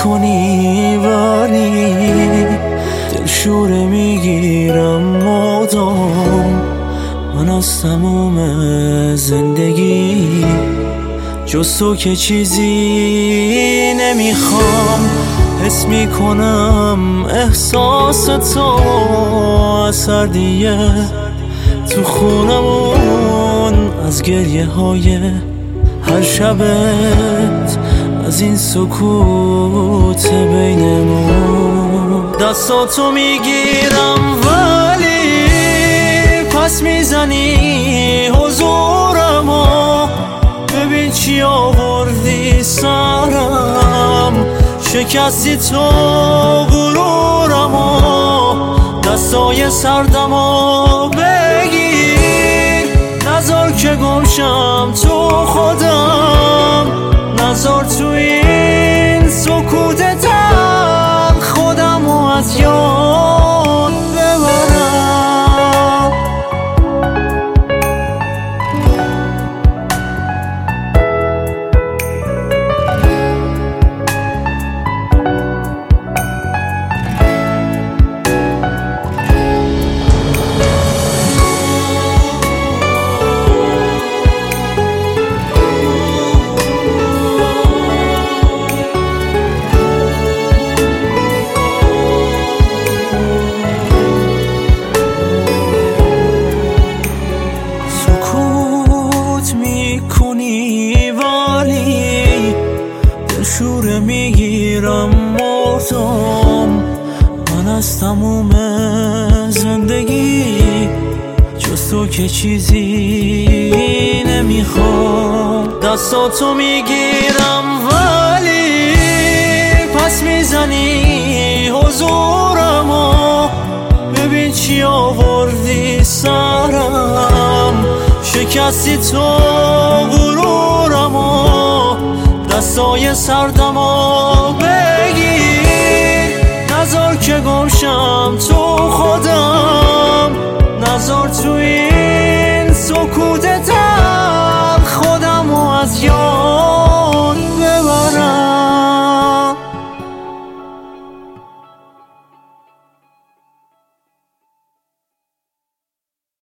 میکنی ولی دلشوره میگیرم مدام. من از تموم زندگی جز تو که چیزی نمیخوام. حس میکنم احساس تو از سردیه تو خونمون، از گریه های هر شبت، از این سکوت بینمون. دستاتو میگیرم ولی پس میزنی حضورمو. ببین چی آوردی سرم، شکستی تو غرورمو. دستای سردمو بگیر، نذار که گمشم تو خودم. نذار تو این سکوت تن خودمو از یاد ببرم. میکنی ولی دلشوره میگیرم مردم. من از تموم زندگی جز تو که چیزی نمیخوام. دستاتو میگیرم ولی پس میزنی حضورمو. ببین چی آوردی سرم، شکستی تو غرورمو. دستای سردمو بگیر، نذار که گمشم تو خودم. نذار توی